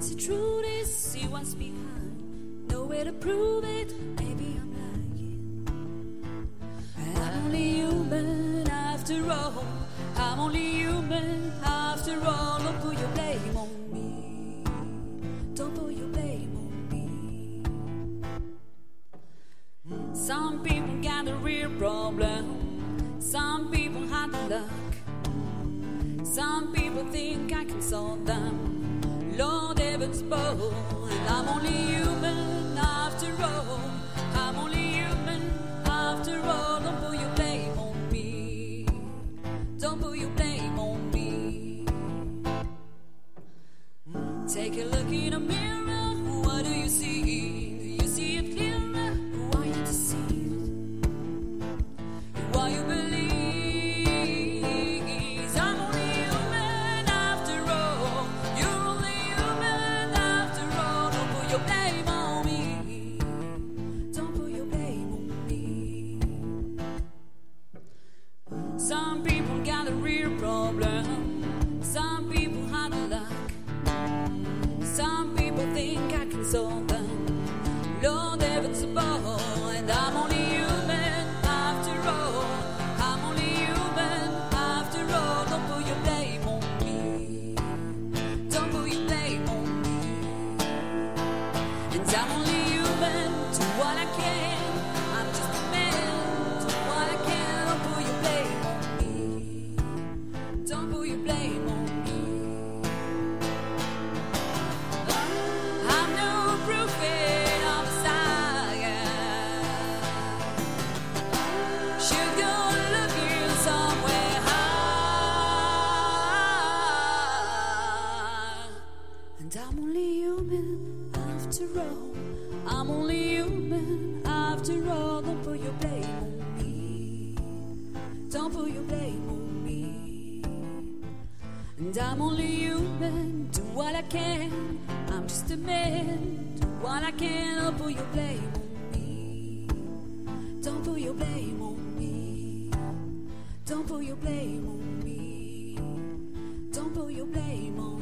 see true this, see what's behind. No way to prove it, maybe I'm lying. I'm only human after all. I'm only human after all. Don't put your blame on me. Don't put your blame on me. Some people got a real problem. Some people had the luck. Some people think I can solve them. Lord heavens above. And I'm only human after all. I'm only human after all. Don't put your blame on me. Don't put your blame on me. Take a look in a mirror. What do you see? Do you see it clearer? Who are you deceived? Who are you believe? I'm only human after all. You're only human after all. Don't put your blame on me. Don't put your blame on me. Some people got a real problem. Some people had a luck. Some people think I can solve them. Lord heavens above. And I'm only human after all. I'm only human after all. Don't put your blame on me. Don't put your blame on me. And I'm only human to what I can. I'm just a man to what I can. Don't put your blame on me. Don't put your blame on me. I'm no prophet of Messiah. Should go looking somewhere high. And I'm only human after all. I'm only human after all. Don't put your blame on me. Don't put your blame on me. And I'm only human, do what I can. I'm just a man, do what I can. Don't put your blame on me. Don't put your blame on me. Don't put your blame on me. Don't put your blame on me.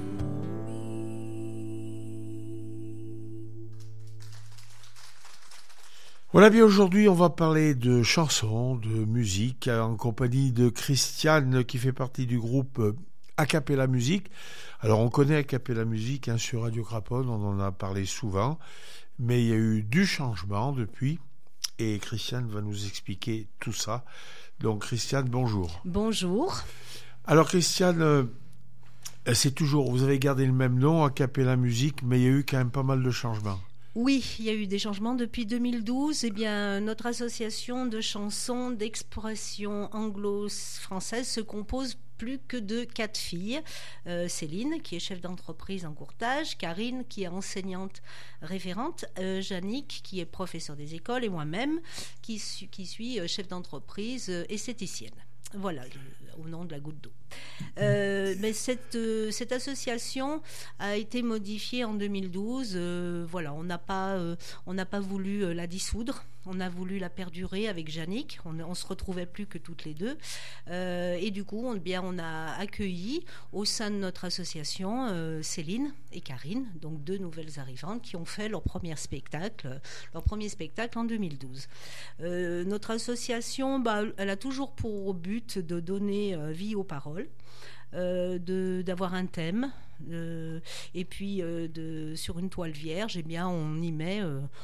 Voilà, bien aujourd'hui on va parler de chansons, de musique en compagnie de Christiane qui fait partie du groupe Acapella Musique. Alors on connaît Acapella Musique sur Radio Craponne, on en a parlé souvent, mais il y a eu du changement depuis et Christiane va nous expliquer tout ça. Donc Christiane, bonjour. Bonjour. Alors Christiane, c'est toujours, vous avez gardé le même nom, Acapella Musique, mais il y a eu quand même pas mal de changements. Oui, il y a eu des changements depuis 2012. Eh bien, notre association de chansons d'expression anglo-française se compose plus que de 4 filles. Céline, qui est chef d'entreprise en courtage, Karine, qui est enseignante référente, Jannick, qui est professeure des écoles, et moi-même, qui suis chef d'entreprise esthéticienne. Voilà, au nom de la goutte d'eau. Mais cette association a été modifiée en 2012. Voilà, on n'a pas voulu la dissoudre. On a voulu la perdurer avec Jannick. On se retrouvait plus que toutes les deux. Et du coup, on a accueilli au sein de notre association Céline et Karine, donc 2 nouvelles arrivantes qui ont fait leur premier spectacle en 2012. Notre association, elle a toujours pour but de donner vie aux paroles. D'avoir un thème et puis sur une toile vierge, eh bien on y met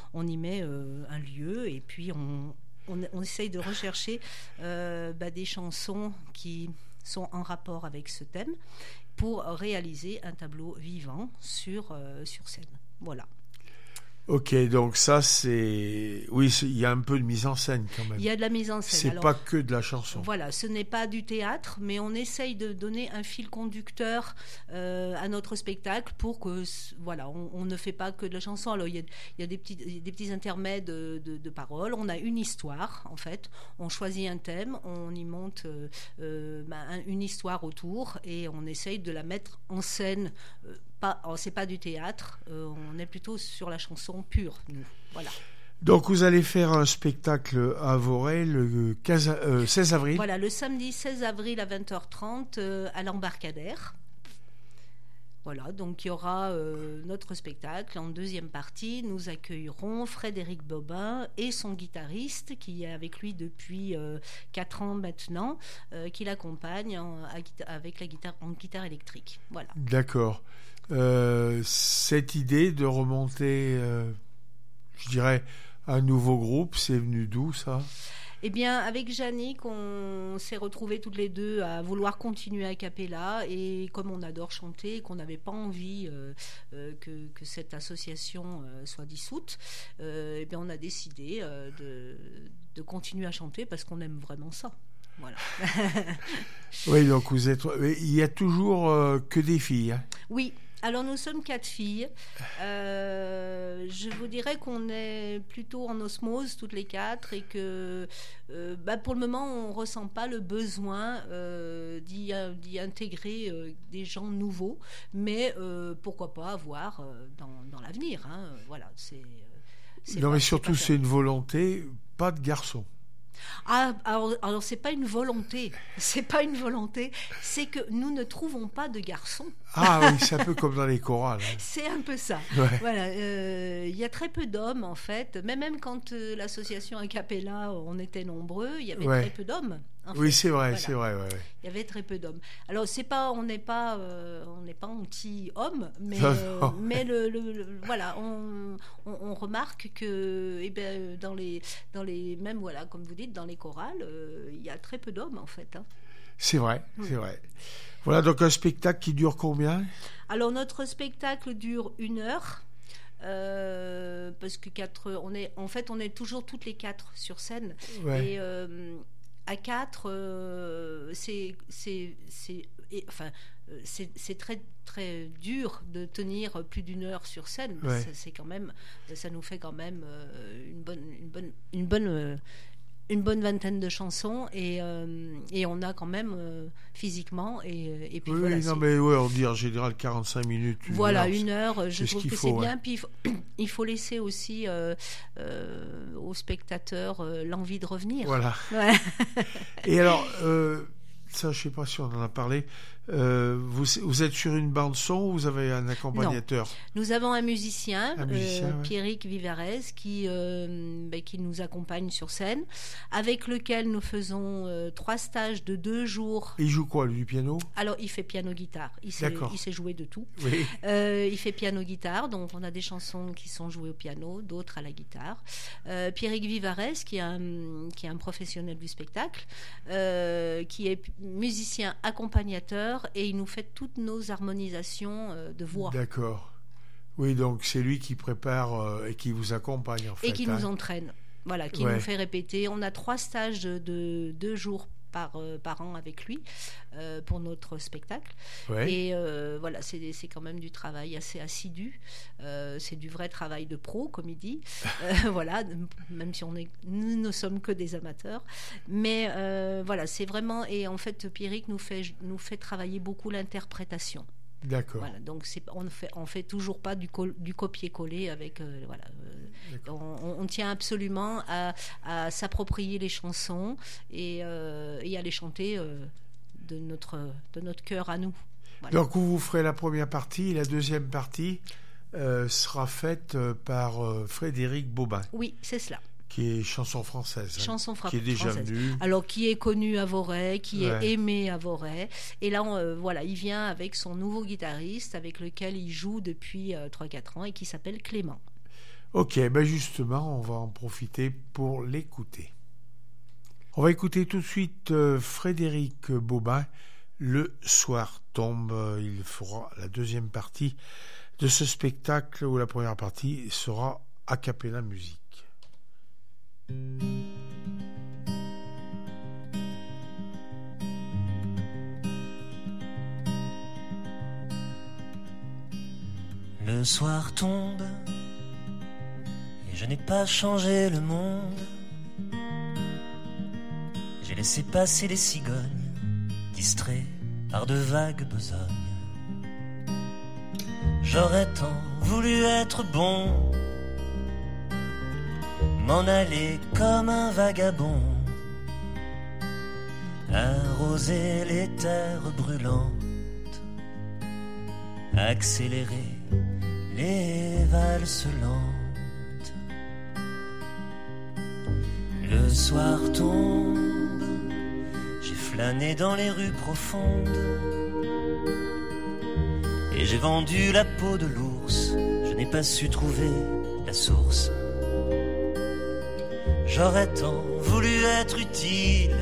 un lieu et puis on essaye de rechercher des chansons qui sont en rapport avec ce thème pour réaliser un tableau vivant sur scène. Voilà. Ok, donc ça c'est... Oui, il y a un peu de mise en scène quand même. Il y a de la mise en scène. C'est pas que de la chanson. Voilà, ce n'est pas du théâtre, mais on essaye de donner un fil conducteur à notre spectacle pour que, voilà, on ne fait pas que de la chanson. Alors il y a des petits intermèdes de paroles. On a une histoire, en fait. On choisit un thème, on y monte une histoire autour et on essaye de la mettre en scène. C'est pas du théâtre, on est plutôt sur la chanson pure, nous. Voilà. Donc vous allez faire un spectacle à Voray le 16 avril. Voilà, le samedi 16 avril à 20h30 à l'Embarcadère. Voilà, donc il y aura notre spectacle. En deuxième partie, nous accueillerons Frédéric Bobin et son guitariste, qui est avec lui depuis 4 ans maintenant, qui l'accompagne avec la guitare, en guitare électrique. Voilà. D'accord. Cette idée de remonter, je dirais, un nouveau groupe, c'est venu d'où ça ? Eh bien, avec Jannick, on s'est retrouvés toutes les deux à vouloir continuer a cappella, et comme on adore chanter et qu'on n'avait pas envie que cette association soit dissoute, eh bien, on a décidé de continuer à chanter parce qu'on aime vraiment ça. Voilà. Oui, donc il y a toujours que des filles. Hein. Oui. Alors nous sommes 4 filles. Je vous dirais qu'on est plutôt en osmose toutes les 4 et que pour le moment on ne ressent pas le besoin d'y intégrer des gens nouveaux, mais pourquoi pas avoir dans l'avenir. Hein, voilà, non, mais surtout c'est une volonté, pas de garçons. Ah, alors c'est pas une volonté, c'est que nous ne trouvons pas de garçons. Ah oui, c'est un peu comme dans les chorales. Hein. C'est un peu ça. Ouais. Voilà, y a très peu d'hommes en fait. Mais même quand l'association a cappella, on était nombreux, il y avait très peu d'hommes. Oui, c'est vrai, voilà. c'est vrai. Ouais. Il y avait très peu d'hommes. Alors on n'est pas anti-homme, mais voilà, on remarque que dans les même voilà, comme vous dites, dans les chorales, il y a très peu d'hommes en fait. Hein. C'est vrai, c'est vrai. Voilà, donc un spectacle qui dure combien ? Alors notre spectacle dure 1 heure. Parce que on est toujours toutes les 4 sur scène. Ouais. Et à 4, c'est très très dur de tenir plus d'1 heure sur scène. Ouais. Ça nous fait quand même une bonne vingtaine de chansons et on a quand même physiquement et puis oui, voilà. Non, mais on dit en général 45 minutes. Voilà, 1 heure, je trouve que c'est bien. Ouais. Puis il faut laisser aussi aux spectateurs l'envie de revenir. Voilà. Ouais. Et alors, ça, je ne sais pas si on en a parlé. Vous êtes sur une bande son ou vous avez un accompagnateur ? Non. Nous avons un musicien ouais. Pierrick Vivarez, qui nous accompagne sur scène, avec lequel nous faisons 3 stages de 2 jours. Il joue quoi, lui, du piano ? Alors, il fait piano-guitare. Il sait jouer de tout. Oui. Il fait piano-guitare, donc on a des chansons qui sont jouées au piano, d'autres à la guitare. Pierrick Vivarez, qui est un professionnel du spectacle, qui est musicien accompagnateur, et il nous fait toutes nos harmonisations de voix. D'accord. Oui, donc c'est lui qui prépare et qui vous accompagne en fait. Et qui nous entraîne. Voilà, qui nous fait répéter. On a 3 stages de 2 jours par an avec lui pour notre spectacle. Ouais. Et voilà, c'est quand même du travail assez assidu. C'est du vrai travail de pro, comme il dit. Voilà, même si nous ne sommes que des amateurs. Mais voilà, c'est vraiment... Et en fait, Pierrick nous fait travailler beaucoup l'interprétation. D'accord. Voilà, donc on fait toujours pas du copier-coller avec voilà. On tient absolument à s'approprier les chansons et à les chanter de notre cœur à nous. Voilà. Donc vous ferez la première partie, et la deuxième partie sera faite par Frédéric Bobin. Oui, c'est cela. Qui est chanson française. Qui est déjà venu. Alors, qui est connu à Voray, qui est aimé à Voray. Et là, voilà, il vient avec son nouveau guitariste, avec lequel il joue depuis 3-4 ans, et qui s'appelle Clément. Ok, ben justement, on va en profiter pour l'écouter. On va écouter tout de suite Frédéric Bobin. Le soir tombe, il fera la deuxième partie de ce spectacle, où la première partie sera a cappella musique. Le soir tombe et je n'ai pas changé le monde. J'ai laissé passer les cigognes, distraits par de vagues besognes. J'aurais tant voulu être bon, m'en aller comme un vagabond, arroser les terres brûlantes, accélérer les valses lentes. Le soir tombe, j'ai flâné dans les rues profondes et j'ai vendu la peau de l'ours. Je n'ai pas su trouver la source. J'aurais tant voulu être utile,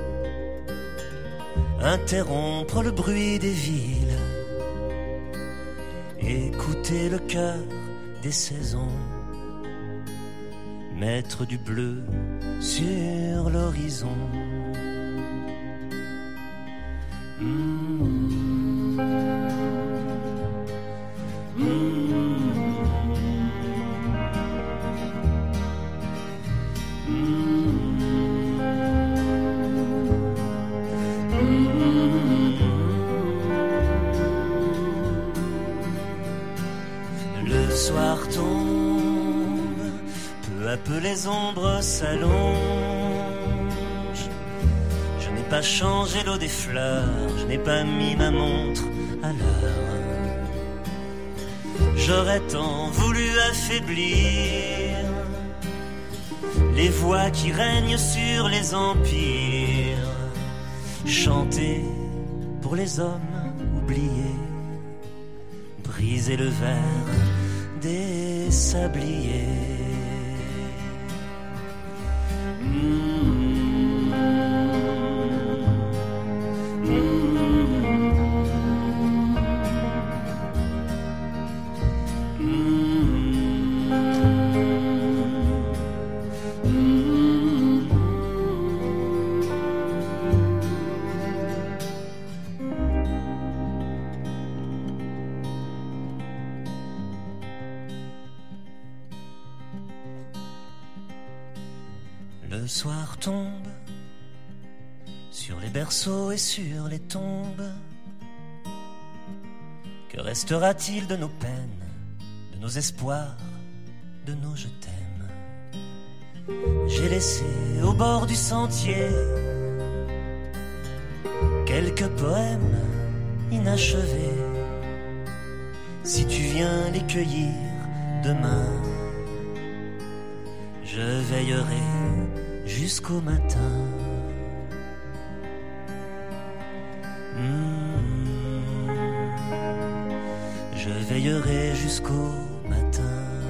interrompre le bruit des villes, écouter le cœur des saisons, mettre du bleu sur l'horizon. Le soir tombe, peu à peu les ombres s'allongent. Je n'ai pas changé l'eau des fleurs, je n'ai pas mis ma montre à l'heure. J'aurais tant voulu affaiblir les voix qui règnent sur les empires, chanter pour les hommes oubliés, briser le verre des sabliers. Le soir tombe sur les berceaux et sur les tombes. Que restera-t-il de nos peines, de nos espoirs, de nos je t'aime? J'ai laissé au bord du sentier quelques poèmes inachevés. Si tu viens les cueillir demain, je veillerai jusqu'au matin. Je veillerai jusqu'au matin.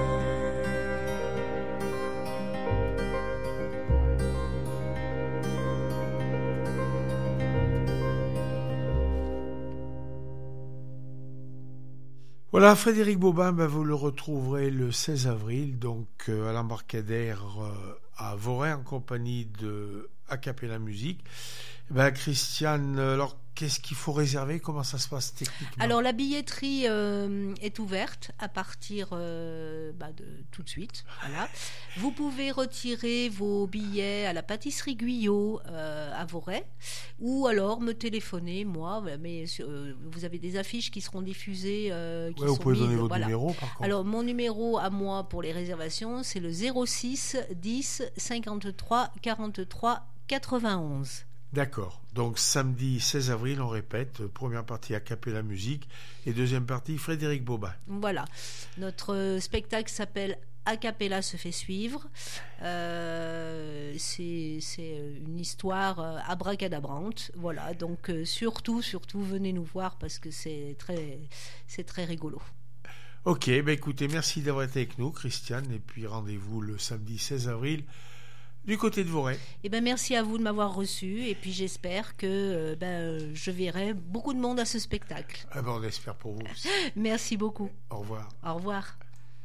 Voilà, Frédéric Bobin, vous le retrouverez le 16 avril, donc à l'embarcadère à Voray, en compagnie de Acapella Musique. Christiane, alors qu'est-ce qu'il faut réserver? Comment ça se passe techniquement? Alors la billetterie est ouverte à partir de tout de suite. Voilà. Vous pouvez retirer vos billets à la pâtisserie Guyot à Voray, ou alors me téléphoner, moi. Mais vous avez des affiches qui seront diffusées. Vous pouvez donner votre numéro, par contre. Alors mon numéro à moi pour les réservations, c'est le 06 10 53 43 91. D'accord. Donc samedi 16 avril, on répète, première partie Acapella Musique et deuxième partie Frédéric Bobin. Voilà. Notre spectacle s'appelle Acapella se fait suivre. C'est une histoire abracadabrante. Voilà. Donc surtout, venez nous voir parce que c'est très rigolo. Ok, écoutez, merci d'avoir été avec nous, Christiane, et puis rendez-vous le samedi 16 avril. Du côté de Voray. Merci à vous de m'avoir reçu et puis j'espère que je verrai beaucoup de monde à ce spectacle. On espère pour vous aussi. Merci beaucoup. Au revoir. Au revoir.